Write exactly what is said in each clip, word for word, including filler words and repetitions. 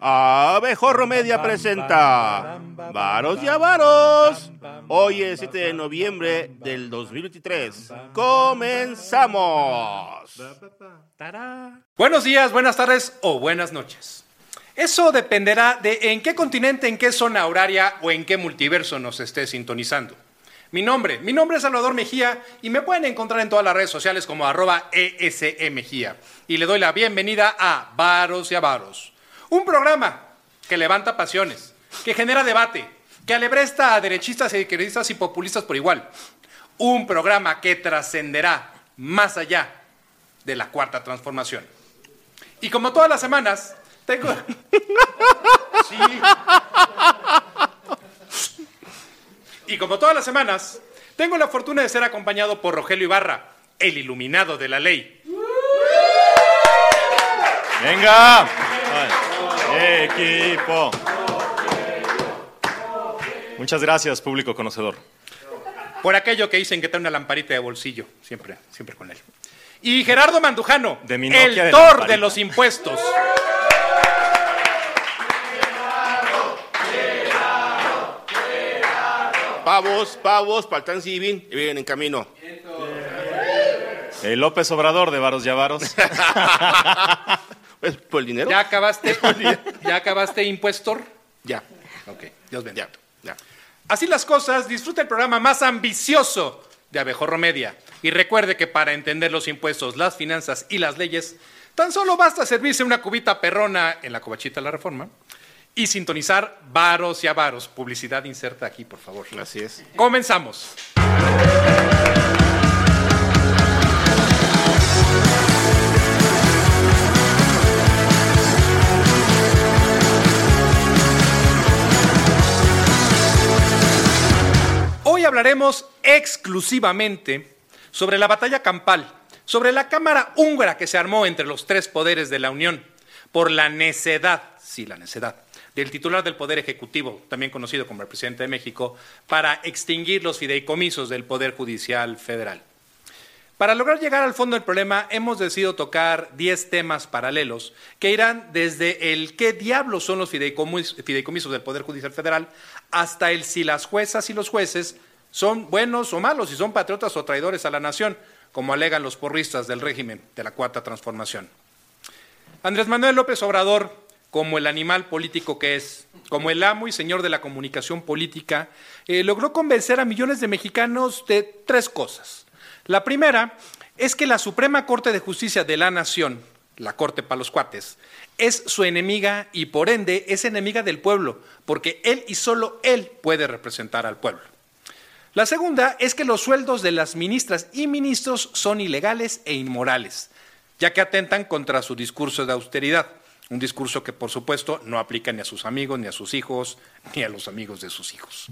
Abejorro Media presenta Varos y Avaros. Hoy es siete de noviembre del dos mil veintitrés. ¡Comenzamos! Buenos días, buenas tardes o buenas noches. Eso dependerá de en qué continente, en qué zona horaria o en qué multiverso nos esté sintonizando. Mi nombre, mi nombre es Salvador Mejía y me pueden encontrar en todas las redes sociales como arroba esmejía. Y le doy la bienvenida a Varos y Avaros, un programa que levanta pasiones, que genera debate, que alebresta a derechistas, izquierdistas y populistas por igual. Un programa que trascenderá más allá de la cuarta transformación. Y como todas las semanas, tengo... Sí. Y como todas las semanas, tengo la fortuna de ser acompañado por Rogelio Ibarra, el iluminado de la ley. ¡Venga! ¡Equipo! Muchas gracias, público conocedor. Por aquello que dicen que trae una lamparita de bolsillo, siempre, siempre con él. Y Gerardo Mandujano, de mi Nokia el de Thor lamparita. de los impuestos. Pavos, pavos, paltán civil, y vienen en camino. El López Obrador de Varos y Avaros. ¿Es por el dinero? ¿Ya acabaste? ¿Ya acabaste, impuestor? Ya, Ok, Dios bendiga. ya, ya. Así las cosas, disfruta el programa más ambicioso de Abejorro Media. Y recuerde que para entender los impuestos, las finanzas y las leyes, tan solo basta servirse una cubita perrona en la covachita de la Reforma y sintonizar Varos y Avaros. Publicidad inserta aquí, por favor. Así es. Comenzamos. Hoy hablaremos exclusivamente sobre la batalla campal, sobre la cámara húngara que se armó entre los tres poderes de la Unión por la necedad, sí, la necedad, del titular del Poder Ejecutivo, también conocido como el presidente de México, para extinguir los fideicomisos del Poder Judicial Federal. Para lograr llegar al fondo del problema, hemos decidido tocar diez temas paralelos que irán desde el qué diablos son los fideicomis- fideicomisos del Poder Judicial Federal hasta el si las juezas y los jueces son buenos o malos, si son patriotas o traidores a la nación, como alegan los porristas del régimen de la Cuarta Transformación. Andrés Manuel López Obrador, como el animal político que es, como el amo y señor de la comunicación política, eh, logró convencer a millones de mexicanos de tres cosas. La primera es que la Suprema Corte de Justicia de la Nación, la Corte para los cuates, es su enemiga y por ende es enemiga del pueblo, porque él y solo él puede representar al pueblo. La segunda es que los sueldos de las ministras y ministros son ilegales e inmorales, ya que atentan contra su discurso de austeridad, un discurso que por supuesto no aplica ni a sus amigos, ni a sus hijos, ni a los amigos de sus hijos.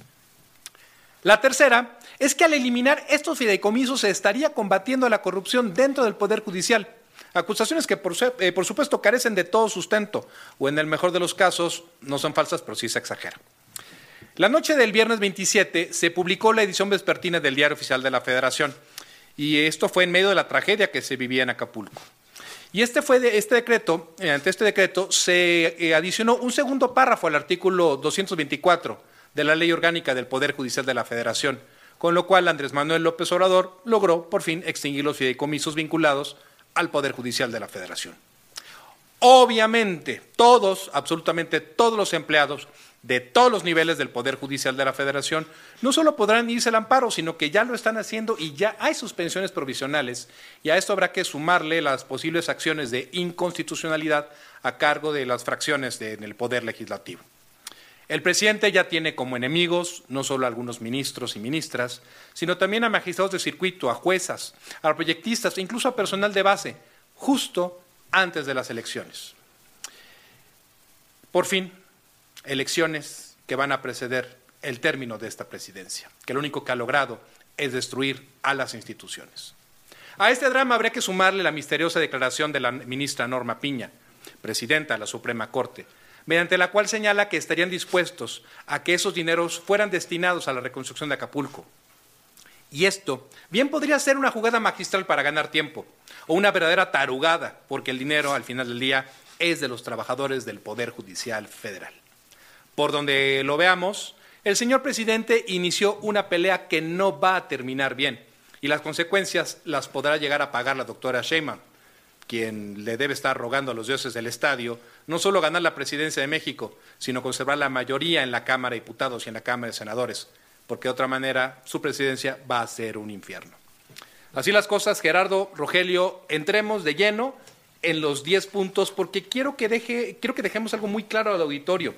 La tercera es que al eliminar estos fideicomisos se estaría combatiendo la corrupción dentro del Poder Judicial, acusaciones que por, su- eh, por supuesto carecen de todo sustento, o en el mejor de los casos no son falsas, pero sí se exagera. La noche del viernes veintisiete se publicó la edición vespertina del Diario Oficial de la Federación, y esto fue en medio de la tragedia que se vivía en Acapulco. Y este fue de, este decreto, eh, ante este decreto se eh, adicionó un segundo párrafo al artículo doscientos veinticuatro de la Ley Orgánica del Poder Judicial de la Federación, con lo cual Andrés Manuel López Obrador logró por fin extinguir los fideicomisos vinculados al Poder Judicial de la Federación. Obviamente, todos, absolutamente todos los empleados de todos los niveles del Poder Judicial de la Federación no solo podrán irse al amparo, sino que ya lo están haciendo y ya hay suspensiones provisionales, y a esto habrá que sumarle las posibles acciones de inconstitucionalidad a cargo de las fracciones de, en el Poder Legislativo. El presidente ya tiene como enemigos no solo a algunos ministros y ministras, sino también a magistrados de circuito, a juezas, a proyectistas e incluso a personal de base, justo antes de las elecciones. Por fin, elecciones que van a preceder el término de esta presidencia, que lo único que ha logrado es destruir a las instituciones. A este drama habría que sumarle la misteriosa declaración de la ministra Norma Piña, presidenta de la Suprema Corte, mediante la cual señala que estarían dispuestos a que esos dineros fueran destinados a la reconstrucción de Acapulco. Y esto bien podría ser una jugada magistral para ganar tiempo, o una verdadera tarugada, porque el dinero al final del día es de los trabajadores del Poder Judicial Federal. Por donde lo veamos, el señor presidente inició una pelea que no va a terminar bien y las consecuencias las podrá llegar a pagar la doctora Sheinbaum, quien le debe estar rogando a los dioses del estadio no solo ganar la presidencia de México, sino conservar la mayoría en la Cámara de Diputados y en la Cámara de Senadores, porque de otra manera su presidencia va a ser un infierno. Así las cosas, Gerardo, Rogelio, entremos de lleno en los diez puntos, porque quiero que, deje, quiero que dejemos algo muy claro al auditorio.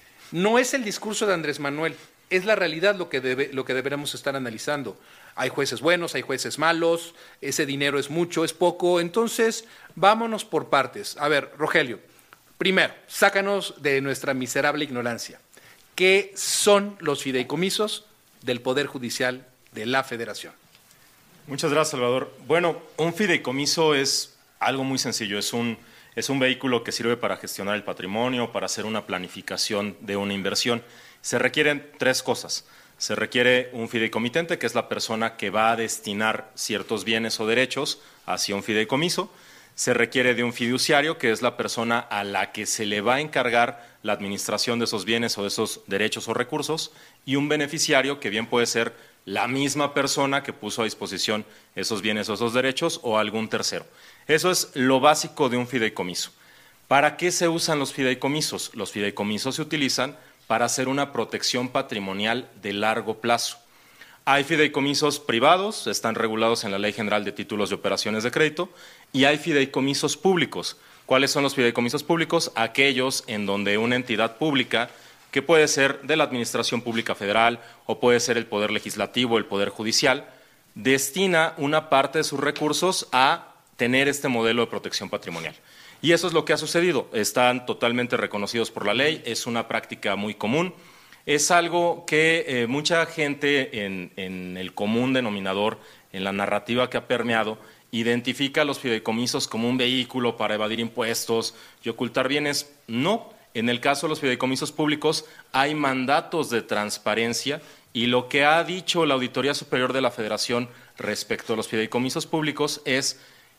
No es el discurso de Andrés Manuel, es la realidad lo que, debe, lo que deberemos estar analizando. Hay jueces buenos, hay jueces malos, ese dinero es mucho, es poco, entonces vámonos por partes. A ver, Rogelio, primero, sácanos de nuestra miserable ignorancia. ¿Qué son los fideicomisos del Poder Judicial de la Federación? Muchas gracias, Salvador. Bueno, un fideicomiso es algo muy sencillo, es un, es un vehículo que sirve para gestionar el patrimonio, para hacer una planificación de una inversión. Se requieren tres cosas. Se requiere un fideicomitente, que es la persona que va a destinar ciertos bienes o derechos hacia un fideicomiso. Se requiere de un fiduciario, que es la persona a la que se le va a encargar la administración de esos bienes o de esos derechos o recursos, y un beneficiario, que bien puede ser la misma persona que puso a disposición esos bienes o esos derechos o algún tercero. Eso es lo básico de un fideicomiso. ¿Para qué se usan los fideicomisos? Los fideicomisos se utilizan para hacer una protección patrimonial de largo plazo. Hay fideicomisos privados, están regulados en la Ley General de Títulos de Operaciones de Crédito, y hay fideicomisos públicos. ¿Cuáles son los fideicomisos públicos? Aquellos en donde una entidad pública, que puede ser de la Administración Pública Federal o puede ser el Poder Legislativo, el Poder Judicial, destina una parte de sus recursos a tener este modelo de protección patrimonial. Y eso es lo que ha sucedido. Están totalmente reconocidos por la ley, es una práctica muy común. Es algo que eh, mucha gente en, en el común denominador, en la narrativa que ha permeado, identifica a los fideicomisos como un vehículo para evadir impuestos y ocultar bienes. No, en el caso de los fideicomisos públicos hay mandatos de transparencia, y lo que ha dicho la Auditoría Superior de la Federación respecto a los fideicomisos públicos es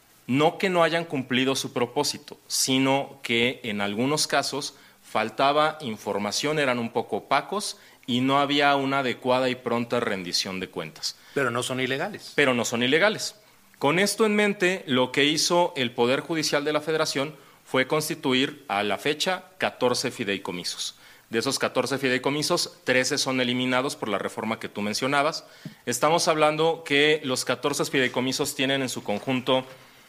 no que no hayan cumplido su propósito, sino que en algunos casos faltaba información, eran un poco opacos y no había una adecuada y pronta rendición de cuentas. Pero no son ilegales. Pero no son ilegales. Con esto en mente, lo que hizo el Poder Judicial de la Federación fue constituir a la fecha catorce fideicomisos. De esos catorce fideicomisos, trece son eliminados por la reforma que tú mencionabas. Estamos hablando que los catorce fideicomisos tienen en su conjunto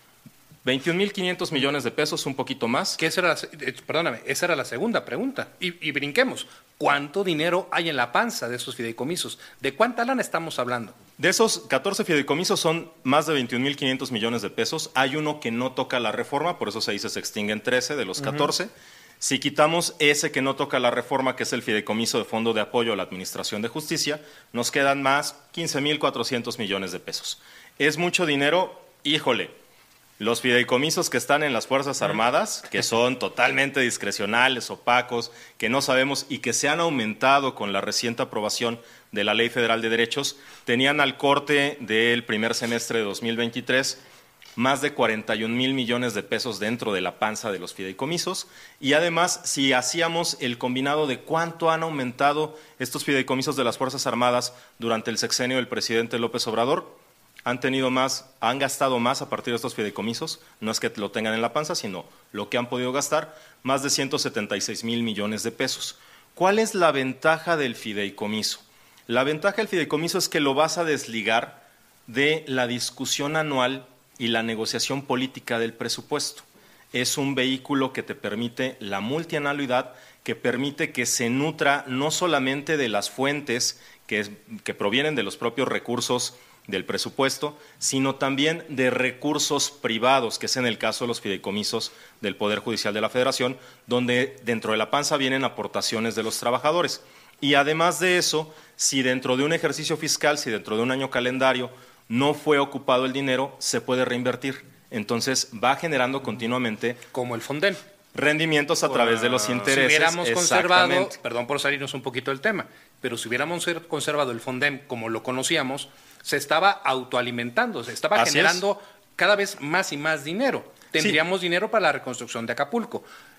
veintiún mil quinientos millones de pesos, un poquito más. Que esa era la, perdóname, esa era la segunda pregunta. Y, y brinquemos. ¿Cuánto dinero hay en la panza de esos fideicomisos? ¿De cuánta lana estamos hablando? De esos catorce fideicomisos son más de veintiún mil quinientos millones de pesos. Hay uno que no toca la reforma, por eso se dice se extinguen trece de los catorce. Uh-huh. Si quitamos ese que no toca la reforma, que es el fideicomiso de Fondo de Apoyo a la Administración de Justicia, nos quedan más quince mil cuatrocientos millones de pesos. ¿Es mucho dinero? Híjole. Los fideicomisos que están en las Fuerzas Armadas, que son totalmente discrecionales, opacos, que no sabemos y que se han aumentado con la reciente aprobación de la Ley Federal de Derechos, tenían al corte del primer semestre de dos mil veintitrés más de cuarenta y un mil millones de pesos dentro de la panza de los fideicomisos. Y además, si hacíamos el combinado de cuánto han aumentado estos fideicomisos de las Fuerzas Armadas durante el sexenio del presidente López Obrador, han tenido más, han gastado más a partir de estos fideicomisos, no es que lo tengan en la panza, sino lo que han podido gastar, más de ciento setenta y seis mil millones de pesos. ¿Cuál es la ventaja del fideicomiso? La ventaja del fideicomiso es que lo vas a desligar de la discusión anual y la negociación política del presupuesto. Es un vehículo que te permite la multianualidad, que permite que se nutra no solamente de las fuentes que, que provienen de los propios recursos del presupuesto, sino también de recursos privados, que es en el caso de los fideicomisos del Poder Judicial de la Federación, donde dentro de la panza vienen aportaciones de los trabajadores. Y además de eso, si dentro de un ejercicio fiscal, si dentro de un año calendario no fue ocupado el dinero, se puede reinvertir. Entonces va generando continuamente, como el Fonden, rendimientos a través de los intereses. Si hubiéramos conservado, perdón por salirnos un poquito del tema, pero si hubiéramos conservado el Fonden como lo conocíamos, se estaba autoalimentando, se estaba Así generando es. cada vez más y más dinero. Tendríamos sí. dinero para la reconstrucción de Acapulco.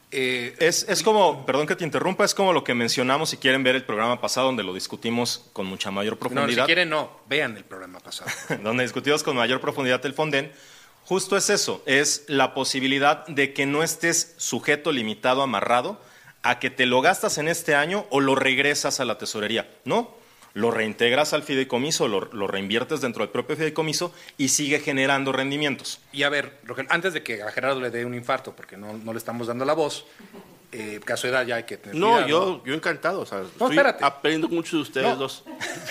Eh, es, es como, perdón que te interrumpa, es como lo que mencionamos, si quieren ver el programa pasado donde lo discutimos con mucha mayor profundidad. No, si quieren no, vean el programa pasado. Donde discutimos con mayor profundidad el Fonden. Justo es eso, es la posibilidad de que no estés sujeto, limitado, amarrado a que te lo gastas en este año o lo regresas a la tesorería. No, lo reintegras al fideicomiso, lo, lo reinviertes dentro del propio fideicomiso y sigue generando rendimientos. Y a ver, Rogelio, antes de que a Gerardo le dé un infarto, porque no, no le estamos dando la voz, eh, caso de edad ya hay que tener No, cuidado. yo, yo encantado. O sea, No, estoy espérate. aprendiendo mucho de ustedes No. dos.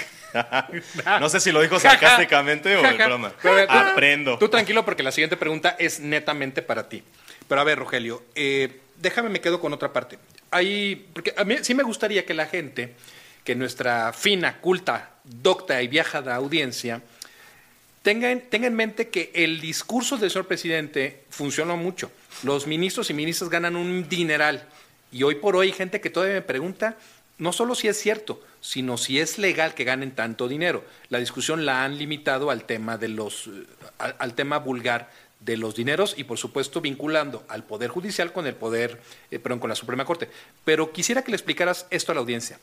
No sé si lo dijo sarcásticamente o en broma. Pero, tú- Aprendo. Tú tranquilo porque la siguiente pregunta es netamente para ti. Pero a ver, Rogelio, eh, déjame, me quedo con otra parte. Ahí, porque a mí sí me gustaría que la gente, que nuestra fina, culta, docta y viajada audiencia, tenga en, tenga en mente que el discurso del señor presidente funcionó mucho. Los ministros y ministras ganan un dineral. Y hoy por hoy hay gente que todavía me pregunta no solo si es cierto, sino si es legal que ganen tanto dinero. La discusión la han limitado al tema de los, eh, al, al tema vulgar de los dineros y, por supuesto, vinculando al Poder Judicial con el Poder, eh, perdón, con la Suprema Corte. Pero quisiera que le explicaras esto a la audiencia.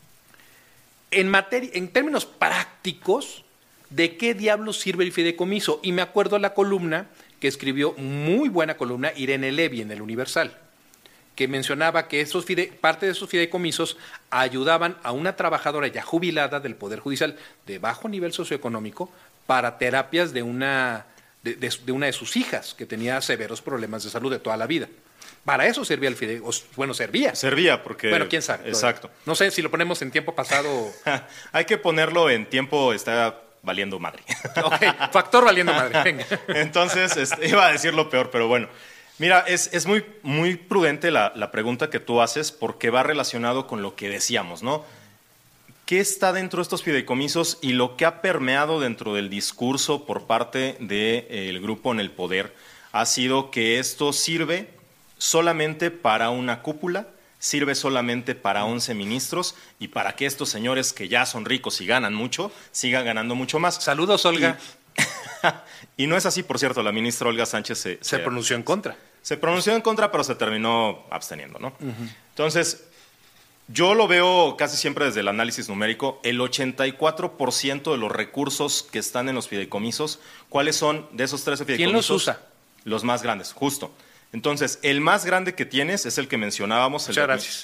En materia, en términos prácticos, ¿de qué diablos sirve el fideicomiso? Y me acuerdo la columna que escribió, muy buena columna, Irene Levy en el Universal, que mencionaba que esos fide, parte de esos fideicomisos ayudaban a una trabajadora ya jubilada del Poder Judicial de bajo nivel socioeconómico para terapias de una de, de, de una de sus hijas que tenía severos problemas de salud de toda la vida. Para eso servía el fideicomiso. Bueno, servía. Servía, porque... Bueno, quién sabe. Exacto. No sé si lo ponemos en tiempo pasado. Hay que ponerlo en tiempo, está valiendo madre. Ok, factor valiendo madre. Venga. Entonces, este, iba a decir lo peor, pero bueno. Mira, es, es muy, muy prudente la, la pregunta que tú haces porque va relacionado con lo que decíamos, ¿no? ¿Qué está dentro de estos fideicomisos y lo que ha permeado dentro del discurso por parte del eh, grupo en el poder ha sido que esto sirve solamente para una cúpula, sirve solamente para once ministros y para que estos señores que ya son ricos y ganan mucho, sigan ganando mucho más? Saludos, Olga. Y, y no es así, por cierto, la ministra Olga Sánchez se, Se se pronunció en contra. Se pronunció en contra, pero se terminó absteniendo, ¿no? Uh-huh. Entonces, yo lo veo casi siempre desde el análisis numérico. El ochenta y cuatro por ciento de los recursos que están en los fideicomisos, ¿cuáles son de esos trece fideicomisos? ¿Quién los usa? Los más grandes, justo. Entonces, el más grande que tienes es el que mencionábamos. Muchas el de, gracias.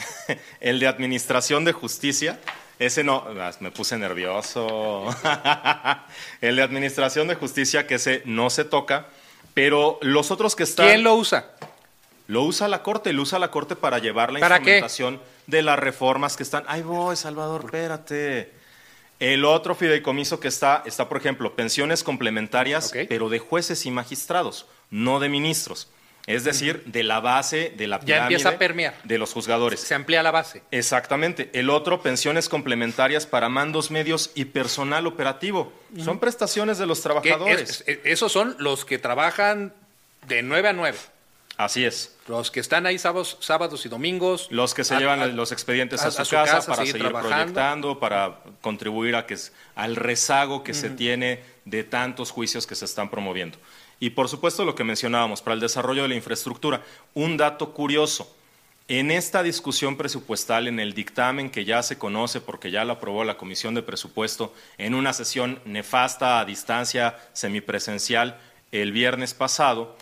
El de Administración de Justicia. Ese no, me puse nervioso. El de Administración de Justicia, que ese no se toca. Pero los otros que están... ¿Quién lo usa? Lo usa la Corte, lo usa la Corte para llevar la ¿Para instrumentación de las reformas que están... Ahí voy, Salvador, espérate. El otro fideicomiso que está, está por ejemplo, pensiones complementarias, Okay. pero de jueces y magistrados, no de ministros. Es decir, de la base de la Ya pirámide empieza a permear. de los juzgadores. Se amplía la base. Exactamente. El otro, pensiones complementarias para mandos medios y personal operativo. Son prestaciones de los Que trabajadores. es- es- esos son los que trabajan de nueve a nueve. Así es. Los que están ahí sábados, sábados y domingos. Los que se a- llevan a- los expedientes a, a- su, a su casa, casa, para seguir seguir trabajando. proyectando, para contribuir a que es- al rezago que se tiene de tantos juicios que se están promoviendo. Y por supuesto lo que mencionábamos, para el desarrollo de la infraestructura. Un dato curioso, en esta discusión presupuestal, en el dictamen que ya se conoce porque ya lo aprobó la Comisión de Presupuesto en una sesión nefasta a distancia semipresencial el viernes pasado,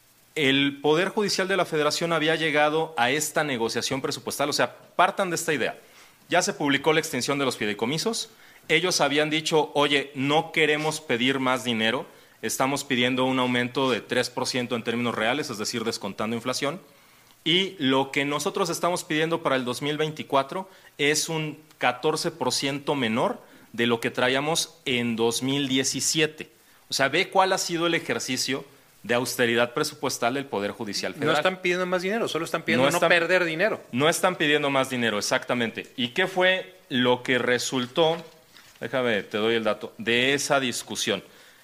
el Poder Judicial de la Federación había llegado a esta negociación presupuestal. O sea, partan de esta idea. Ya se publicó la extinción de los fideicomisos. Ellos habían dicho, oye, no queremos pedir más dinero, estamos pidiendo un aumento de tres por ciento en términos reales, es decir, descontando inflación. Y lo que nosotros estamos pidiendo para el dos mil veinticuatro es un catorce por ciento menor de lo que traíamos en dos mil diecisiete. O sea, ve cuál ha sido el ejercicio de austeridad presupuestal del Poder Judicial No Federal. están pidiendo más dinero, solo están pidiendo No no, están- perder dinero. No están pidiendo más dinero, exactamente. ¿Y qué fue lo que resultó? Déjame, te doy el dato, de esa discusión.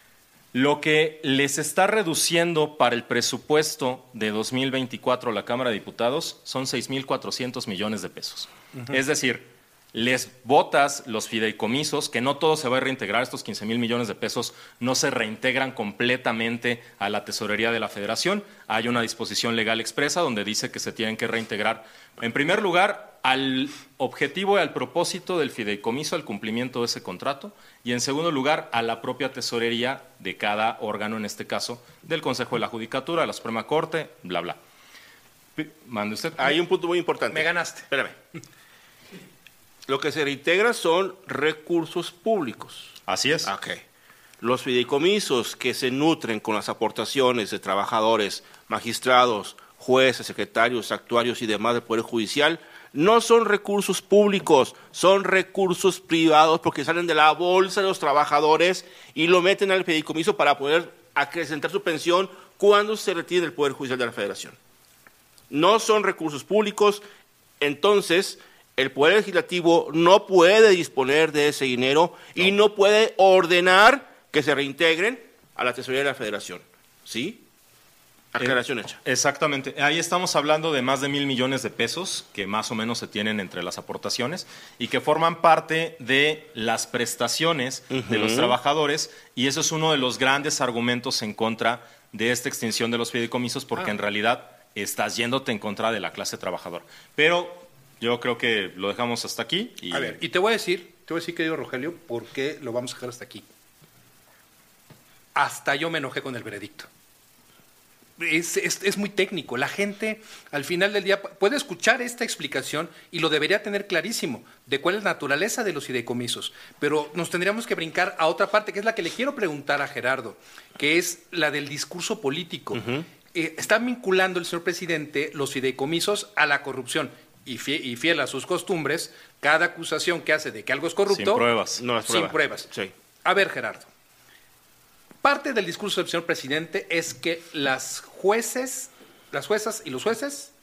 Lo que les está reduciendo para el presupuesto de dos mil veinticuatro la Cámara de Diputados son seis mil cuatrocientos millones de pesos. Uh-huh. Es decir, les botas los fideicomisos, que no todo se va a reintegrar, estos quince mil millones de pesos no se reintegran completamente a la tesorería de la Federación. Hay una disposición legal expresa donde dice que se tienen que reintegrar, en primer lugar, al objetivo y al propósito del fideicomiso, al cumplimiento de ese contrato, y en segundo lugar, a la propia tesorería de cada órgano, en este caso, del Consejo de la Judicatura, de la Suprema Corte, bla, bla. Mande usted. Hay un punto muy importante. Me ganaste. Espérame. Lo que se reintegra son recursos públicos. Así es. Ok. Los fideicomisos que se nutren con las aportaciones de trabajadores, magistrados, jueces, secretarios, actuarios y demás del Poder Judicial no son recursos públicos, son recursos privados porque salen de la bolsa de los trabajadores y lo meten al fideicomiso para poder acrecentar su pensión cuando se retire del Poder Judicial de la Federación. No son recursos públicos, entonces el Poder Legislativo no puede disponer de ese dinero no. y no puede ordenar que se reintegren a la tesorería de la Federación. ¿Sí? Aclaración eh, hecha. Exactamente. Ahí estamos hablando de más de mil millones de pesos que más o menos se tienen entre las aportaciones y que forman parte de las prestaciones uh-huh. de los trabajadores, y eso es uno de los grandes argumentos en contra de esta extinción de los fideicomisos, porque ah. en realidad estás yéndote en contra de la clase trabajadora. Pero yo creo que lo dejamos hasta aquí. Y... A ver, y te voy a decir, te voy a decir, querido Rogelio, por qué lo vamos a dejar hasta aquí. Hasta yo me enojé con el veredicto. Es, es, es muy técnico. La gente, al final del día, puede escuchar esta explicación y lo debería tener clarísimo de cuál es la naturaleza de los fideicomisos. Pero nos tendríamos que brincar a otra parte, que es la que le quiero preguntar a Gerardo, que es la del discurso político. Uh-huh. Eh, está vinculando el señor presidente los fideicomisos a la corrupción. Y fiel, y fiel a sus costumbres, cada acusación que hace de que algo es corrupto... Sin pruebas. No es sin prueba. pruebas. Sí. A ver, Gerardo. Parte del discurso del señor presidente es que las jueces, las juezas y los jueces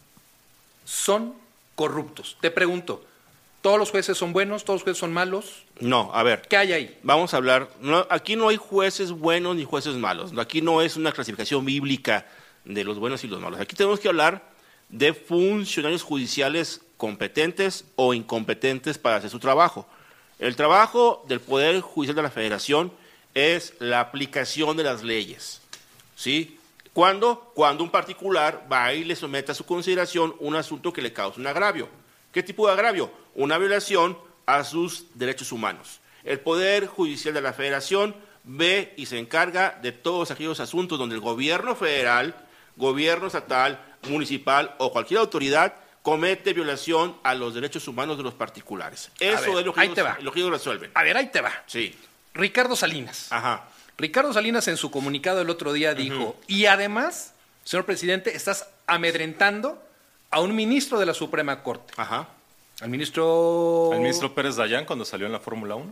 son corruptos. Te pregunto, ¿todos los jueces son buenos? ¿Todos los jueces son malos? No, a ver. ¿Qué hay ahí? Vamos a hablar. No, aquí no hay jueces buenos ni jueces malos. Aquí no es una clasificación bíblica de los buenos y los malos. Aquí tenemos que hablar de funcionarios judiciales competentes o incompetentes para hacer su trabajo. El trabajo del Poder Judicial de la Federación es la aplicación de las leyes. ¿Sí? ¿Cuándo? Cuando un particular va y le somete a su consideración un asunto que le causa un agravio. ¿Qué tipo de agravio? Una violación a sus derechos humanos. El Poder Judicial de la Federación ve y se encarga de todos aquellos asuntos donde el gobierno federal, gobierno estatal, municipal o cualquier autoridad comete violación a los derechos humanos de los particulares. Eso ver, es lo que, ellos, lo que ellos resuelven. A ver, ahí te va. Sí. Ricardo Salinas. Ajá. Ricardo Salinas en su comunicado el otro día dijo, uh-huh. y además, señor presidente, estás amedrentando a un ministro de la Suprema Corte. Ajá. Al ministro... ¿Al ministro Pérez Dayán cuando salió en la Fórmula uno?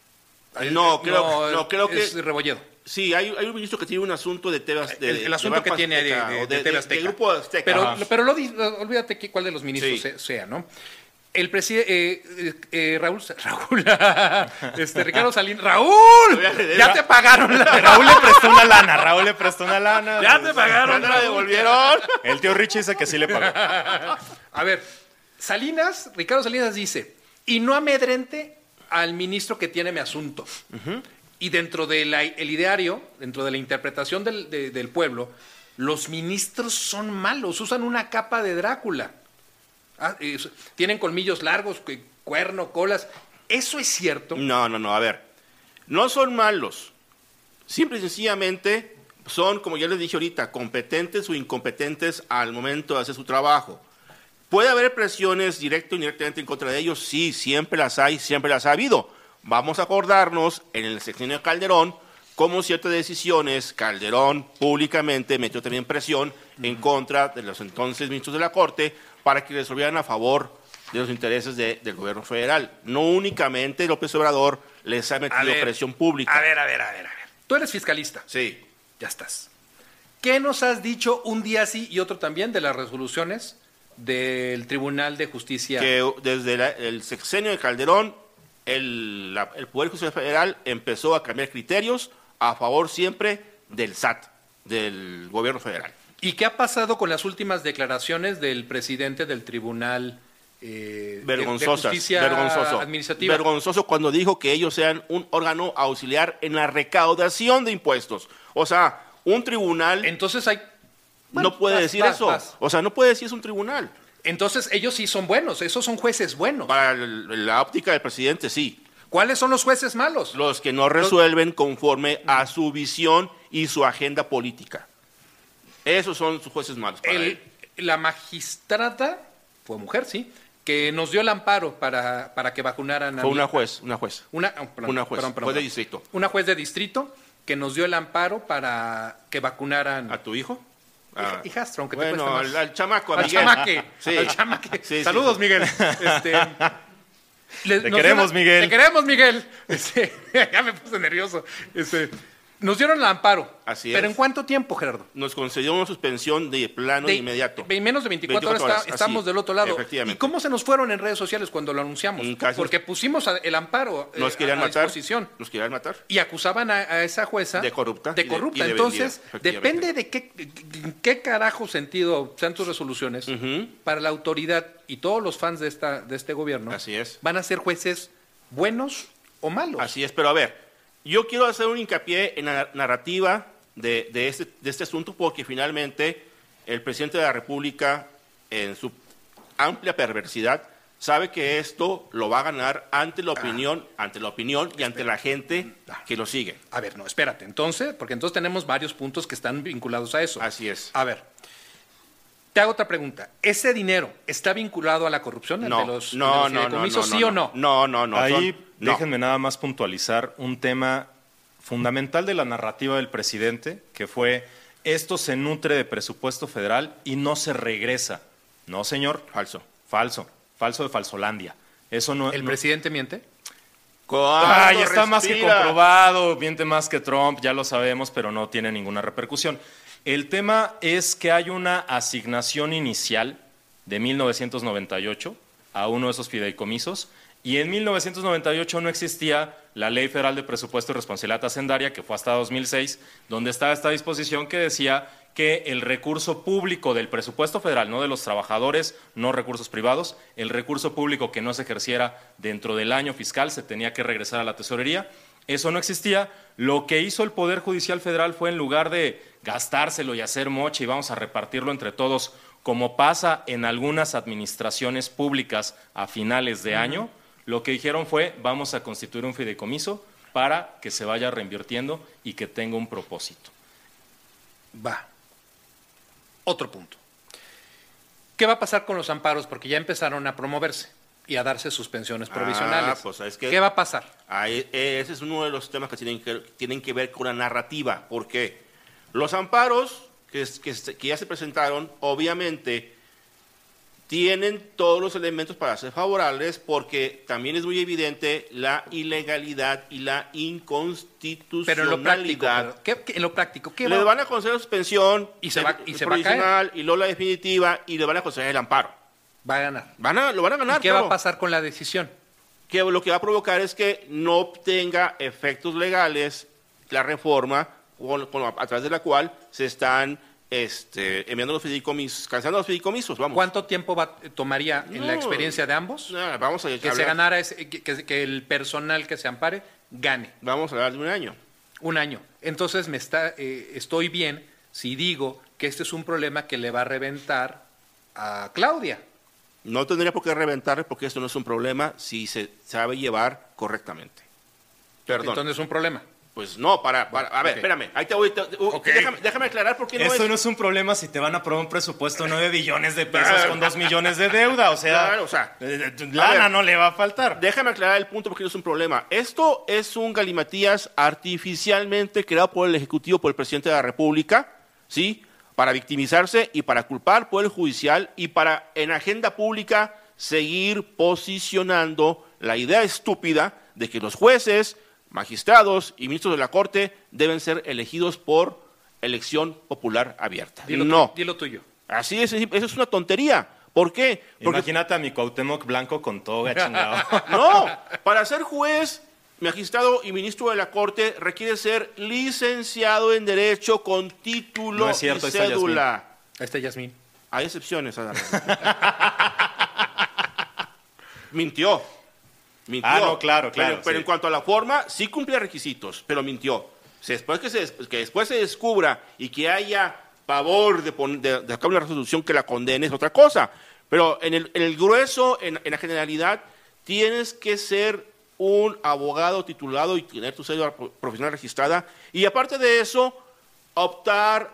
No, creo, no, no, creo que... Es Rebolledo. Sí, hay, hay un ministro que tiene un asunto de T V Azteca. El, el asunto de que tiene Azteca, de, de, de, de T V Azteca. De, de Grupo Azteca. Pero, pero lo, olvídate que, cuál de los ministros sí. sea, ¿no? El presidente, eh, eh, Raúl, Raúl, este, Ricardo Salinas, ¡Raúl! Ya te pagaron la... Raúl le prestó una lana, Raúl le prestó una lana. Ya te pagaron. ¿Ya la devolvieron? El tío Richie dice que sí le pagó. A ver, Salinas, Ricardo Salinas dice, y no amedrente al ministro que tiene mi asunto. Uh-huh. Y dentro del ideario, dentro de la interpretación del, de, del pueblo, los ministros son malos, usan una capa de Drácula. Ah, eh, tienen colmillos largos, cuerno, colas. ¿Eso es cierto? No, no, no. A ver, no son malos. Simple y sencillamente son, como ya les dije ahorita, competentes o incompetentes al momento de hacer su trabajo. ¿Puede haber presiones directo o indirectamente en contra de ellos? Sí, siempre las hay, siempre las ha habido. Vamos a acordarnos en el sexenio de Calderón cómo ciertas decisiones, Calderón públicamente metió también presión uh-huh. en contra de los entonces ministros de la Corte para que resolvieran a favor de los intereses de, del gobierno federal. No únicamente López Obrador les ha metido ver, presión pública. A ver, a ver, a ver, a ver. Tú eres fiscalista. Sí. Ya estás. ¿Qué nos has dicho un día sí y otro también de las resoluciones del Tribunal de Justicia? Que desde la, el sexenio de Calderón, el, la, el Poder Judicial Federal empezó a cambiar criterios a favor siempre del S A T, del gobierno federal. ¿Y qué ha pasado con las últimas declaraciones del presidente del Tribunal eh, vergonzosas, de, de justicia vergonzoso, administrativa. vergonzoso cuando dijo que ellos sean un órgano auxiliar en la recaudación de impuestos. O sea, un tribunal Entonces hay... Bueno, no puede vas, decir vas, eso. vas. O sea, no puede decir es un tribunal. Entonces ellos sí son buenos, esos son jueces buenos. Para el- la óptica del presidente, sí. ¿Cuáles son los jueces malos? Los que no resuelven conforme a su visión y su agenda política. Esos son sus jueces malos. para El- él. la magistrada, fue mujer, sí, que nos dio el amparo para, para que vacunaran a Fue mi- una juez, una juez. Una, oh, perdón, Una juez, perdón, perdón, juez de perdón. distrito. Una juez de distrito que nos dio el amparo para que vacunaran ¿A tu hijo? Hija- Ah, hijastro, aunque te bueno, cueste al, más. al chamaco, a al Miguel. chamaque, Sí. al chamaque. Sí, sí, Saludos, sí. Miguel. Este, le- Te nos queremos, dieron- Miguel. Te queremos, Miguel. Este, ya me puse nervioso. Este, nos dieron el amparo. Así ¿Pero es. en cuánto tiempo, Gerardo? Nos concedió una suspensión de plano De- inmediato. En menos de veinticuatro, horas, horas, está- estamos así, del otro lado. efectivamente. ¿Y cómo se nos fueron en redes sociales cuando lo anunciamos? Un caso- Porque pusimos a- el amparo eh, Nos querían a, a matar. disposición. Nos querían matar. Y acusaban a, a esa jueza De corrupta De y de- corrupta. y de Entonces, vendida, efectivamente. depende de qué, en qué carajo sentido sean tus resoluciones, Ujú. para la autoridad y todos los fans de, esta, de este gobierno Así es. van a ser jueces buenos o malos. Así es, pero a ver, yo quiero hacer un hincapié en la narrativa de, de, este, de este asunto porque finalmente el presidente de la República, en su amplia perversidad, sabe que esto lo va a ganar ante la opinión, ante la opinión y ante la gente que lo sigue. A ver, no, espérate. Entonces, porque entonces tenemos varios puntos que están vinculados a eso. Así es. A ver, te hago otra pregunta. ¿Ese dinero está vinculado a la corrupción? el No, de los, no, de los no, no, no, fideicomisos, no, ¿sí o no? No, no, no. Ahí son- no. déjenme nada más puntualizar un tema fundamental de la narrativa del presidente, que fue esto se nutre de presupuesto federal y no se regresa. No, señor. Falso. Falso. Falso de Falsolandia. Eso no ¿El no- presidente miente? Ay, Cuando está más que respira. comprobado, miente más que Trump, ya lo sabemos, pero no tiene ninguna repercusión. El tema es que hay una asignación inicial de mil novecientos noventa y ocho a uno de esos fideicomisos, y en mil novecientos noventa y ocho no existía la Ley Federal de Presupuesto y Responsabilidad Hacendaria, que fue hasta dos mil seis, donde estaba esta disposición que decía que el recurso público del presupuesto federal, no de los trabajadores, no recursos privados, el recurso público que no se ejerciera dentro del año fiscal se tenía que regresar a la tesorería. Eso no existía. Lo que hizo el Poder Judicial Federal fue, en lugar de gastárselo y hacer moche y vamos a repartirlo entre todos, como pasa en algunas administraciones públicas a finales de año, lo que dijeron fue, vamos a constituir un fideicomiso para que se vaya reinvirtiendo y que tenga un propósito. Va. Otro punto. ¿Qué va a pasar con los amparos? Porque ya empezaron a promoverse y a darse suspensiones Ah, provisionales. pues, es que- ¿Qué va a pasar? Ahí, ese es uno de los temas que tienen que, tienen que ver con la narrativa. ¿Por qué? Los amparos que, es- que, es- que ya se presentaron, obviamente, tienen todos los elementos para ser favorables porque también es muy evidente la ilegalidad y la Pero en lo práctico, inconstitucionalidad. pero, ¿qué- qué- en lo práctico, ¿qué Le va? van a conceder suspensión Y se va- y se va a provisional y luego la definitiva y le van a conceder el amparo. Va a ganar? Van a, lo van a ganar. ¿Y qué va claro. a pasar con la decisión? Que lo que va a provocar es que no obtenga efectos legales la reforma con- con- a través de la cual se están este, enviando los fideicomisos, cancelando los fideicomisos, vamos. ¿Cuánto tiempo va- tomaría en la No. experiencia de ambos No, vamos a que hablar, se ganara, ese- que, que- que el personal que se ampare gane? vamos a hablar de un año. Un año. Entonces me está, eh, estoy bien si digo que este es un problema que le va a reventar a Claudia. No tendría por qué reventar porque esto no es un problema si se sabe llevar correctamente. Perdón. Entonces es un problema. Pues no, para, para- a ver, Ok. espérame, ahí te voy, te- uh, Ok. déjame, déjame aclarar por qué no Esto es... no es un problema si te van a aprobar un presupuesto de nueve billones de pesos Claro. con dos millones de deuda, o sea, Claro, o sea, eh, eh, a lana ver. no le va a faltar. Déjame aclarar el punto porque no es un problema. Esto es un galimatías artificialmente creado por el Ejecutivo, por el Presidente de la República, ¿sí? Para victimizarse y para culpar Poder Judicial y para, en agenda pública, seguir posicionando la idea estúpida de que los jueces, magistrados y ministros de la Corte deben ser elegidos por elección popular abierta. Dilo, no, tu- dilo tuyo. así es, eso es una tontería. ¿Por qué? Porque Imagínate a mi Cuauhtémoc Blanco con toga, chingado. no, para ser juez, magistrado y ministro de la Corte requiere ser licenciado en Derecho con título No es cierto, y ahí está cédula. Ahí está Yasmín. Hay excepciones, Adán. mintió. Mintió. Ah, no, claro, claro. Pero, pero sí. en cuanto a la forma, sí cumplía requisitos, pero mintió. Si después que, se, que después se descubra y que haya pavor de, pon, de, de sacar una resolución que la condene es otra cosa. Pero en el, en el grueso, en, en la generalidad, tienes que ser un abogado titulado y tener tu cédula profesional registrada. Y aparte de eso, optar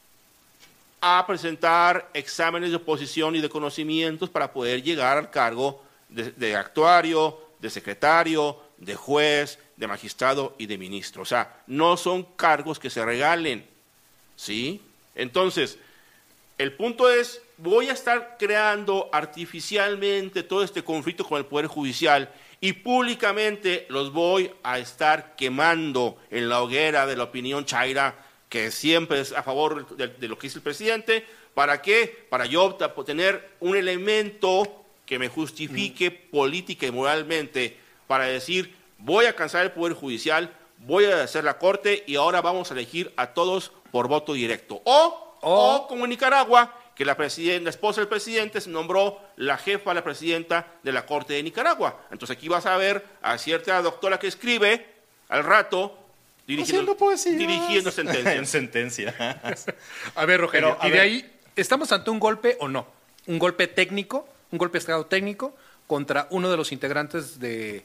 a presentar exámenes de oposición y de conocimientos para poder llegar al cargo de, de actuario, de secretario, de juez, de magistrado y de ministro. O sea, no son cargos que se regalen, ¿sí? Entonces, el punto es, voy a estar creando artificialmente todo este conflicto con el Poder Judicial y públicamente los voy a estar quemando en la hoguera de la opinión chaira, que siempre es a favor de, de lo que dice el presidente. ¿Para qué? Para yo tener un elemento que me justifique mm. política y moralmente para decir, voy a cansar el Poder Judicial, voy a hacer la Corte y ahora vamos a elegir a todos por voto directo. O, oh. o como en Nicaragua, que la, la esposa del presidente se nombró la jefa, la presidenta de la Corte de Nicaragua. Entonces aquí vas a ver a cierta doctora que escribe al rato dirigiendo, dirigiendo sentencias. En sentencia. A ver, Rogelio, Pero, a y de ver. ahí, ¿estamos ante un golpe o no? ¿Un golpe técnico, un golpe de Estado técnico contra uno de los integrantes de,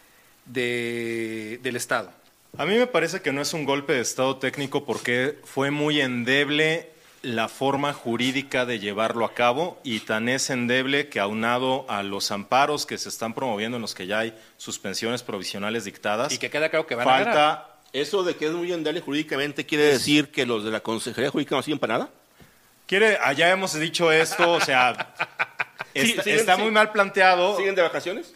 de, del Estado? A mí me parece que no es un golpe de Estado técnico porque fue muy endeble la forma jurídica de llevarlo a cabo y tan es endeble que aunado a los amparos que se están promoviendo en los que ya hay suspensiones provisionales dictadas, Y que queda claro que van a falta... ganar. Eso de que es muy endeble jurídicamente quiere decir que los de la Consejería Jurídica no sirven para nada. Quiere, allá hemos dicho esto, o sea, Sí, está, siguen- está sí. muy mal planteado. ¿Siguen de vacaciones?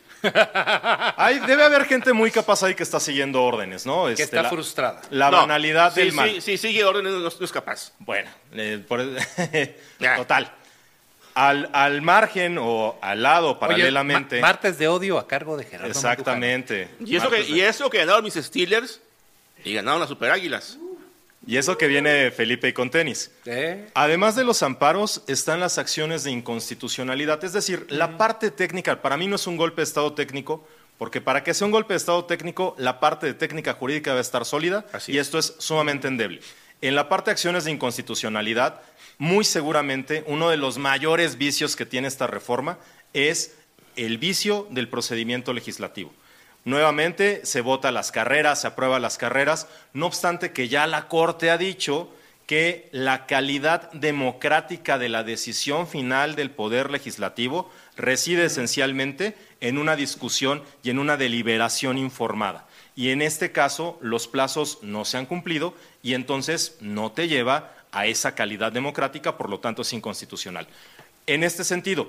Hay, debe haber gente muy capaz ahí que está siguiendo órdenes, ¿no? Que Este, está la, frustrada. La No. banalidad Sí, del mal. Sí, sí, sigue órdenes, no, no es capaz. Bueno, eh, por- Ya. total. Al, al margen o al lado, paralelamente. Oye, ma- martes de odio a cargo de Gerardo Exactamente. Y eso, que, Martes de- y eso que ganaron mis Steelers y ganaron las Super Águilas. Y eso que viene Felipe y con tenis. Mandujano. ¿Eh? Además de los amparos, están las acciones de inconstitucionalidad. Es decir, la parte técnica, para mí no es un golpe de Estado técnico, porque para que sea un golpe de Estado técnico, la parte de técnica jurídica debe estar sólida, Así y es. esto es sumamente endeble. En la parte de acciones de inconstitucionalidad, muy seguramente uno de los mayores vicios que tiene esta reforma es el vicio del procedimiento legislativo. Nuevamente se vota las carreras, se aprueba las carreras, no obstante que ya la Corte ha dicho que la calidad democrática de la decisión final del Poder Legislativo reside esencialmente en una discusión y en una deliberación informada. Y en este caso los plazos no se han cumplido y entonces no te lleva a esa calidad democrática, por lo tanto es inconstitucional. En este sentido,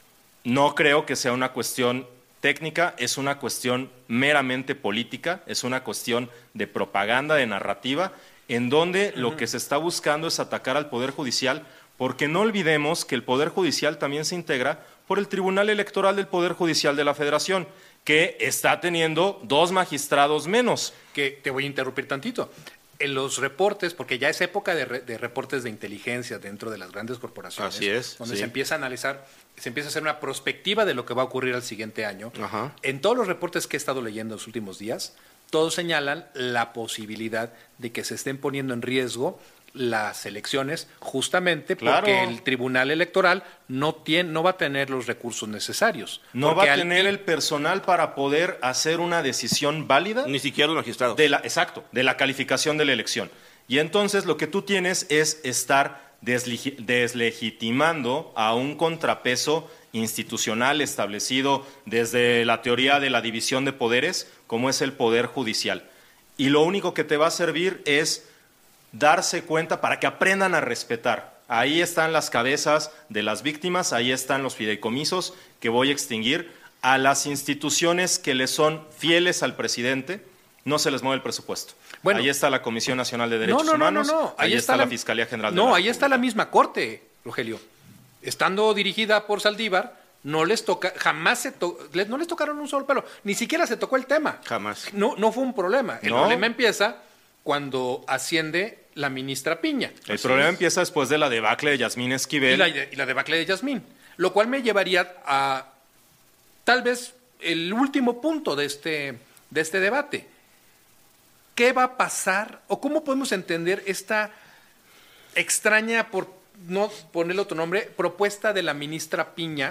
no creo que sea una cuestión técnica, es una cuestión meramente política, es una cuestión de propaganda, de narrativa, en donde lo que se está buscando es atacar al Poder Judicial, porque no olvidemos que el Poder Judicial también se integra por el Tribunal Electoral del Poder Judicial de la Federación, que está teniendo dos magistrados menos. Que te voy a interrumpir tantito. En los reportes, porque ya es época de, re- de reportes de inteligencia dentro de las grandes corporaciones, Así es, donde sí. se empieza a analizar, se empieza a hacer una prospectiva de lo que va a ocurrir al siguiente año. Ajá. En todos los reportes que he estado leyendo en los últimos días, todos señalan la posibilidad de que se estén poniendo en riesgo las elecciones, justamente Claro. porque el Tribunal Electoral no, tiene, no va a tener los recursos necesarios. No Porque va a al- tener el personal para poder hacer una decisión válida. Ni siquiera los magistrados. De la, exacto, de la calificación de la elección. Y entonces lo que tú tienes es estar deslegi- deslegitimando a un contrapeso institucional establecido desde la teoría de la división de poderes, como es el Poder Judicial. Y lo único que te va a servir es darse cuenta para que aprendan a respetar. Ahí están las cabezas de las víctimas, ahí están los fideicomisos que voy a extinguir. A las instituciones que le son fieles al presidente, no se les mueve el presupuesto. Bueno. Ahí está la Comisión Nacional de Derechos no, no, Humanos, no, no, no. ahí está, la Fiscalía General de No, la ahí está la misma corte, Rogelio. Estando dirigida por Saldívar, no les toca, jamás se to- les- no les tocaron un solo pelo, ni siquiera se tocó el tema. Jamás. No, no fue un problema. El No. problema empieza cuando asciende la ministra Piña. El Así problema es. empieza después de la debacle de Yasmín Y Esquivel. la, y la debacle de Yasmín. Lo cual me llevaría a tal vez el último punto de este, de este debate. ¿Qué va a pasar o cómo podemos entender esta extraña, por no ponerle otro nombre, propuesta de la ministra Piña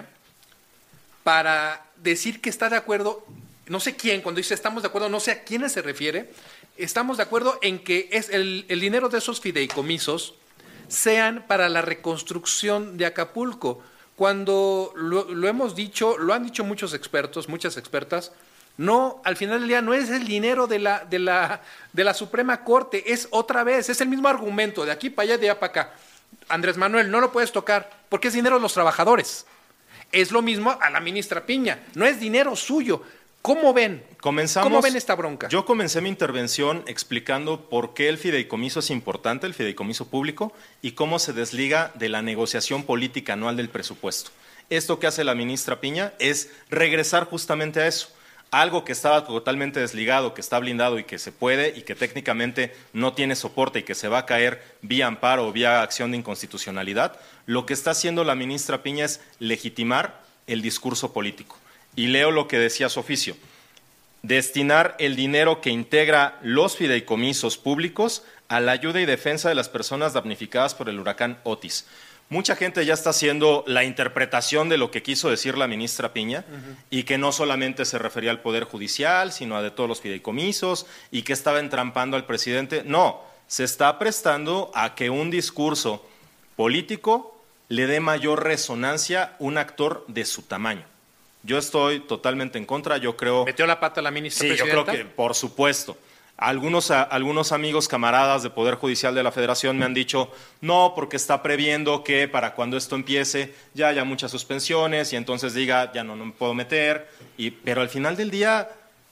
para decir que está de acuerdo, no sé quién, cuando dice estamos de acuerdo, no sé a quiénes se refiere, estamos de acuerdo en que es el, el dinero de esos fideicomisos sean para la reconstrucción de Acapulco? Cuando lo, lo hemos dicho, lo han dicho muchos expertos, muchas expertas, no, al final del día no es el dinero de la, de la, de la Suprema Corte, es otra vez, es el mismo argumento, de aquí para allá, de allá para acá. Andrés Manuel, no lo puedes tocar, porque es dinero de los trabajadores. Es lo mismo a la ministra Piña, no es dinero suyo. ¿Cómo ven? Comenzamos, ¿Cómo ven esta bronca? Yo comencé mi intervención explicando por qué el fideicomiso es importante, el fideicomiso público, y cómo se desliga de la negociación política anual del presupuesto. Esto que hace la ministra Piña es regresar justamente a eso. Algo que estaba totalmente desligado, que está blindado y que se puede y que técnicamente no tiene soporte y que se va a caer vía amparo o vía acción de inconstitucionalidad, lo que está haciendo la ministra Piña es legitimar el discurso político. Y leo lo que decía su oficio: destinar el dinero que integra los fideicomisos públicos a la ayuda y defensa de las personas damnificadas por el huracán Otis. Mucha gente ya está haciendo la interpretación de lo que quiso decir la ministra Piña, uh-huh, y que no solamente se refería al Poder Judicial, sino a de todos los fideicomisos, y que estaba entrampando al presidente. No, se está prestando a que un discurso político le dé mayor resonancia a un actor de su tamaño. Yo estoy totalmente en contra, yo creo... ¿Metió la pata la ministra Sí, presidenta? yo creo que, por supuesto. Algunos, a, algunos amigos, camaradas de Poder Judicial de la Federación me han dicho, no, porque está previendo que para cuando esto empiece ya haya muchas suspensiones y entonces diga, ya no, no me puedo meter. Y, pero al final del día,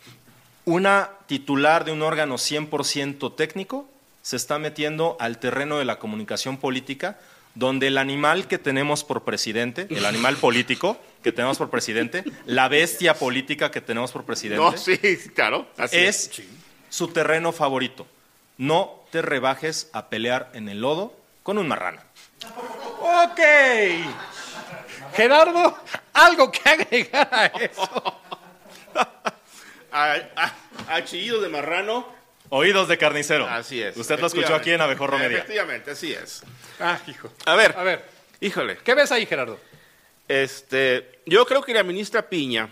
una titular de un órgano cien por ciento técnico se está metiendo al terreno de la comunicación política, donde el animal que tenemos por presidente, el animal político que tenemos por presidente, la bestia política que tenemos por presidente, No, sí, claro, así es es. su terreno favorito. No te rebajes a pelear en el lodo con un marrano. Ok. Gerardo, algo que agregar a eso. a, a, a chillido de marrano. Oídos de carnicero. Así es. Usted lo escuchó aquí en Abejorro Media. Efectivamente, así es. Ah, hijo. A ver, A ver, híjole. ¿qué ves ahí, Gerardo? Este, yo creo que la ministra Piña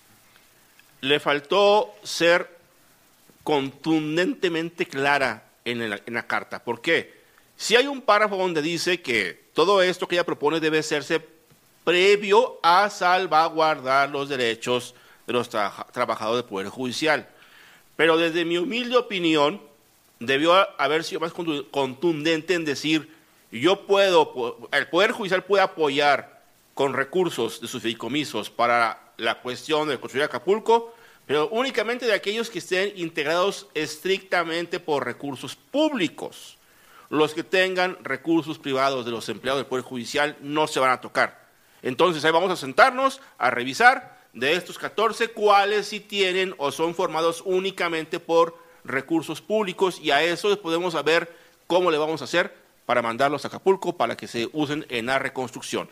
le faltó ser contundentemente clara en la, en la carta. ¿Por qué? Si hay un párrafo donde dice que todo esto que ella propone debe hacerse previo a salvaguardar los derechos de los tra trabajadores del Poder Judicial. Pero desde mi humilde opinión, debió haber sido más contundente en decir, yo puedo, el Poder Judicial puede apoyar con recursos de sus fideicomisos para la cuestión de construir Acapulco, pero únicamente de aquellos que estén integrados estrictamente por recursos públicos. Los que tengan recursos privados de los empleados del Poder Judicial no se van a tocar. Entonces ahí vamos a sentarnos a revisar de estos catorce cuáles sí tienen o son formados únicamente por recursos públicos, y a eso podemos saber cómo le vamos a hacer para mandarlos a Acapulco para que se usen en la reconstrucción.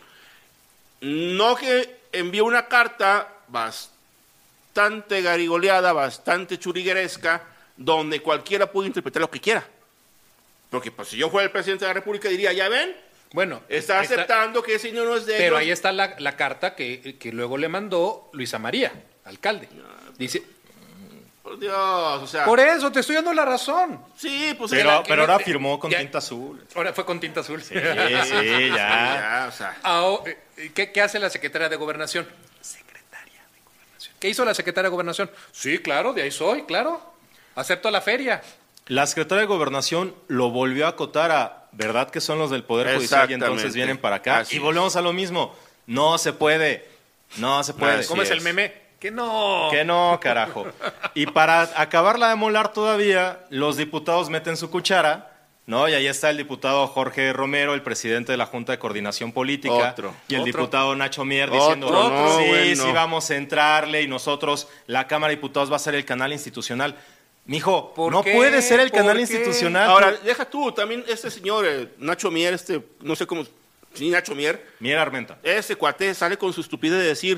No que envíe una carta bastante garigoleada, bastante churigueresca, donde cualquiera puede interpretar lo que quiera. Porque pues, si yo fuera el presidente de la República diría, ya ven, Bueno, está aceptando está, que ese señor no es de pero ellos. ahí está la, la carta que, que luego le mandó Luisa María, alcalde. Dice, por Dios, o sea. por eso te estoy dando la razón. Sí, pues. Pero, la, pero ahora firmó con ya, tinta azul. Ahora fue con tinta azul. Sí, sí, ya. ya o sea. Ahora, ¿qué, ¿Qué hace la secretaria de Gobernación? Secretaria de Gobernación. ¿Qué hizo la secretaria de Gobernación? Sí, claro, de ahí soy, claro. Acepto la feria. La secretaria de Gobernación lo volvió a acotar a, ¿verdad que son los del Poder Judicial y entonces vienen para acá? Así y volvemos a lo mismo. No se puede. No se puede. ¿Cómo es el meme? Que no. Que no, carajo. Y para acabarla de molar todavía, los diputados meten su cuchara, ¿no? Y ahí está el diputado Jorge Romero, el presidente de la Junta de Coordinación Política. Otro. Y el Otro. diputado Nacho Mier Otro, diciendo, no, sí, bueno. sí, vamos a entrarle y nosotros, la Cámara de Diputados va a ser el canal institucional. Mijo, ¿Por no qué? puede ser el ¿Por canal qué? institucional. Ahora, deja tú, también este señor, eh, Nacho Mier, este, no sé cómo, sí, Nacho Mier, Mier Armenta. ese cuate sale con su estupidez de decir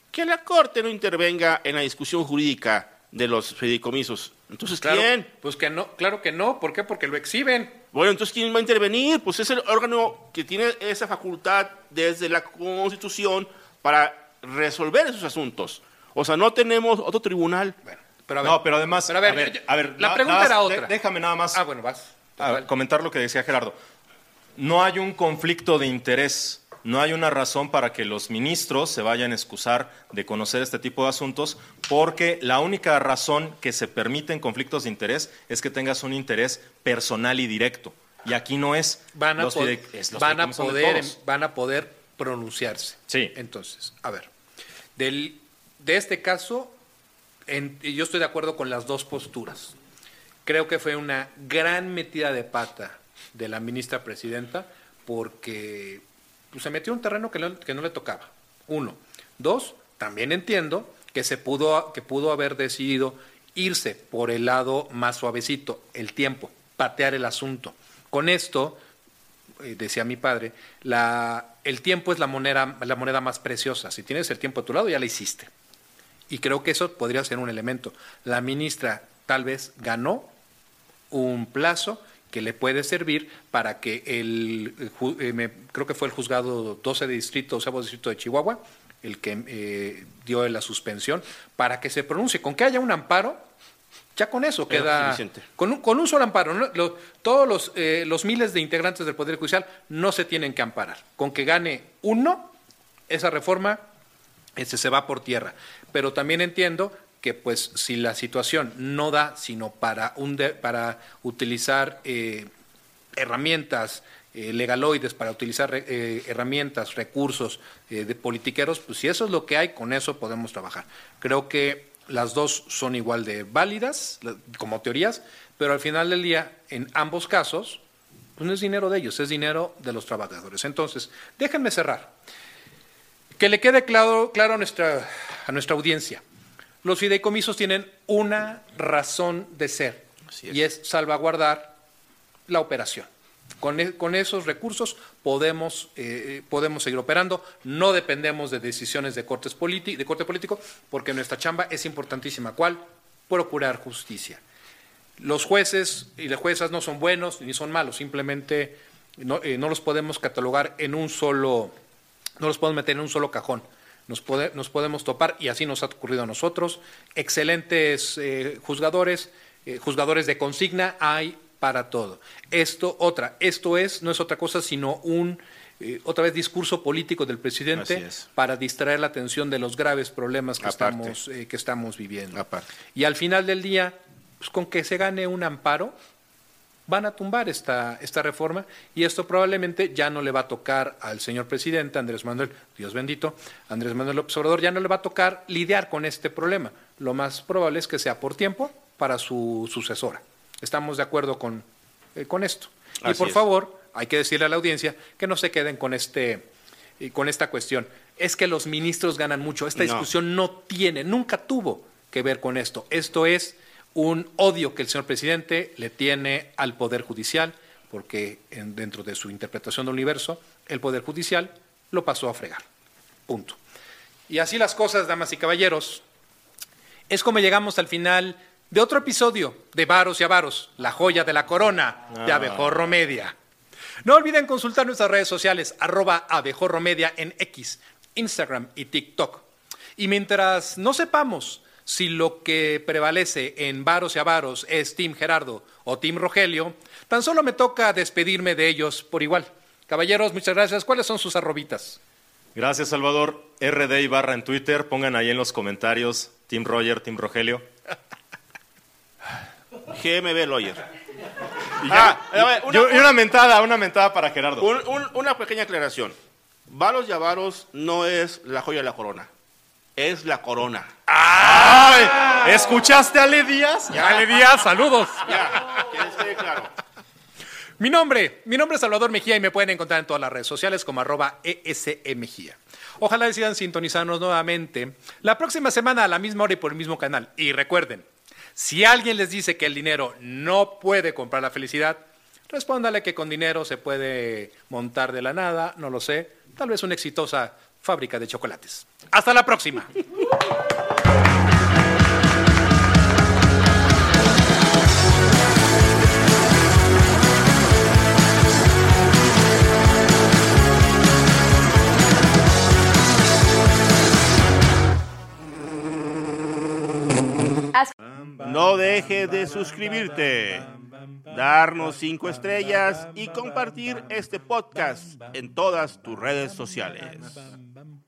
que la Corte no intervenga en la discusión jurídica de los fideicomisos. Entonces, Claro, ¿quién? pues que no, claro que no. ¿Por qué? Porque lo exhiben. Bueno, entonces, ¿quién va a intervenir? Pues es el órgano que tiene esa facultad desde la Constitución para resolver esos asuntos. O sea, no tenemos otro tribunal. Bueno, pero a ver. No, pero además, Pero a ver, a ver, yo- a ver, la na- pregunta nada era más, otra. de- déjame nada más Ah, bueno, vas. a comentar lo que decía Gerardo. No hay un conflicto de interés, no hay una razón para que los ministros se vayan a excusar de conocer este tipo de asuntos, porque la única razón que se permite en conflictos de interés es que tengas un interés personal y directo. Y aquí no es. Van a, Los po- fidei- es los van, a fideicomisos son de poder, todos. van a poder pronunciarse. Sí. Entonces, a ver, del, de este caso, en- y yo estoy de acuerdo con las dos posturas. Creo que fue una gran metida de pata de la ministra presidenta porque pues, se metió en un terreno que no, que no le tocaba. Uno. Dos, también entiendo que se pudo, que pudo haber decidido irse por el lado más suavecito, el tiempo, patear el asunto. Con esto, eh, decía mi padre, la, el tiempo es la moneda, la moneda más preciosa. Si tienes el tiempo a tu lado, ya la hiciste. Y creo que eso podría ser un elemento. La ministra tal vez ganó un plazo que le puede servir para que el, el ju- eh, me- creo que fue el juzgado doce de distrito, doceavo distrito de Chihuahua, el que eh, dio la suspensión, para que se pronuncie. Con que haya un amparo, ya con eso Es queda, suficiente. con un, con un solo amparo. ¿no? Lo- todos los, eh, los miles de integrantes del Poder Judicial no se tienen que amparar. Con que gane uno, esa reforma este, se va por tierra. Pero también entiendo que pues si la situación no da sino para, un de- para utilizar eh, herramientas eh, legaloides, para utilizar eh, herramientas, recursos eh, de politiqueros, pues si eso es lo que hay, con eso podemos trabajar. Creo que las dos son igual de válidas la- como teorías, pero al final del día, en ambos casos, pues no es dinero de ellos, es dinero de los trabajadores. Entonces, déjenme cerrar. Que le quede claro, claro a, nuestra, a nuestra audiencia. Los fideicomisos tienen una razón de ser, Así es. y es salvaguardar la operación. Con, e- con esos recursos podemos, eh, podemos seguir operando, no dependemos de decisiones de, cortes politi- de corte político, porque nuestra chamba es importantísima. ¿Cuál? Procurar justicia. Los jueces y las juezas no son buenos ni son malos, simplemente no, eh, no los podemos catalogar en un solo, no los podemos meter en un solo cajón. Nos, pode- nos podemos topar, y así nos ha ocurrido a nosotros, excelentes eh, juzgadores, eh, juzgadores de consigna hay para todo. Esto, otra, esto es, no es otra cosa sino un, eh, otra vez, discurso político del presidente Así es. para distraer la atención de los graves problemas que, Aparte. estamos, eh, que estamos viviendo. Aparte. Y al final del día, pues con que se gane un amparo, van a tumbar esta, esta reforma, y esto probablemente ya no le va a tocar al señor presidente, Andrés Manuel, Dios bendito, Andrés Manuel López Obrador, ya no le va a tocar lidiar con este problema. Lo más probable es que sea por tiempo para su sucesora. Estamos de acuerdo con, eh, con esto. Y Así por es. favor, hay que decirle a la audiencia que no se queden con, este, eh, con esta cuestión. Es que los ministros ganan mucho. Esta No. discusión no tiene, nunca tuvo que ver con esto. Esto es un odio que el señor presidente le tiene al Poder Judicial, porque en- dentro de su interpretación del universo, el Poder Judicial lo pasó a fregar. Punto. Y así las cosas, damas y caballeros, es como llegamos al final de otro episodio de Varos y Avaros, la joya de la corona de Ah. Abejorro Media. No olviden consultar nuestras redes sociales, arroba Abejorro Media en X, Instagram y TikTok. Y mientras no sepamos si lo que prevalece en Varos y Avaros es Team Gerardo o Team Rogelio, tan solo me toca despedirme de ellos por igual. Caballeros, muchas gracias. ¿Cuáles son sus arrobitas? Gracias, Salvador. R D y barra en Twitter. Pongan ahí en los comentarios Team Roger, Team Rogelio. G M B Lawyer. Y, Ah, ya- a ver, y- una- y una mentada, una mentada para Gerardo. Un- un- una pequeña aclaración. Varos y Avaros no es la joya de la corona. Es la corona. ¡Ay! ¿Escuchaste a Ale Díaz? Ale Díaz, saludos. Ya, que les quede claro. Mi nombre, mi nombre es Salvador Mejía y me pueden encontrar en todas las redes sociales como arroba E S E Mejía. Ojalá decidan sintonizarnos nuevamente la próxima semana a la misma hora y por el mismo canal. Y recuerden, si alguien les dice que el dinero no puede comprar la felicidad, respóndale que con dinero se puede montar de la nada, no lo sé, tal vez una exitosa fábrica de chocolates. ¡Hasta la próxima! No dejes de suscribirte, darnos cinco estrellas y compartir este podcast en todas tus redes sociales.